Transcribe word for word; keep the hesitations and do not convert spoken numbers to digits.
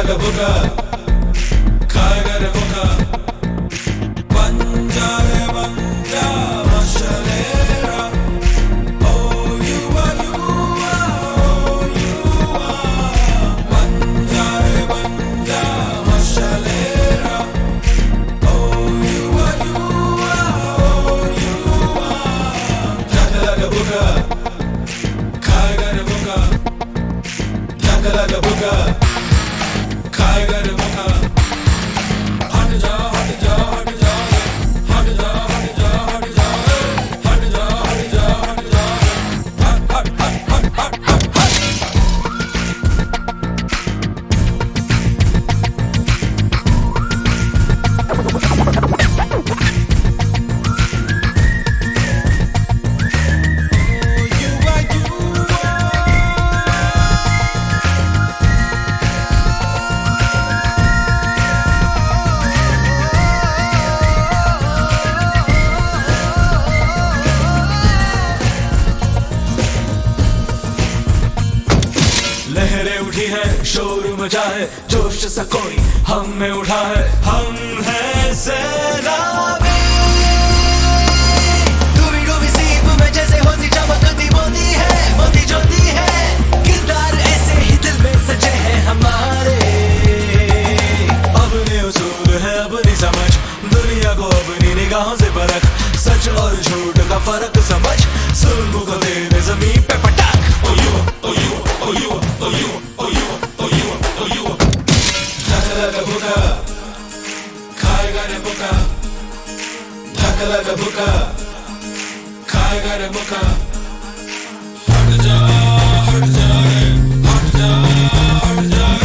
लगा भूखा खाएगा रे भूखा बन जा रे बन जा मशलेरा Oh you are you are oh you are बन जा रे बन जा मशलेरा Oh you are you are oh you are लगा लगा भूखा खाएगा रे भूखा लगा लगा भूखा खाएगा रे भूखा हट जा हट जा हट जा हट जा हट जा हट जा हट जा हट जा हट जा हट हट हट हट हट हट लहरें उठी है शोर मचा है जोश सा कोई हम में उठा है हम हैं सैलाबी डूबी डूबी सीप में जैसे होती चमकती मोती है मोती ज्योति है किरदार ऐसे ही दिल में सजे हैं हमारे अपने उसूल है अपनी समझ दुनिया को अपनी निगाहों से परख सच और झूठ का फर्क समझ जुल्म को दे दे जमीन पे पटक ओ यू ओ यू ओ यू ओ यू ओ यू ओ यू ओ यू लगा लगा भूखा खाएगा रे भूखा लगा लगा भूखा खाएगा रे भूखा हट जा हट जा रे हट जा हट जा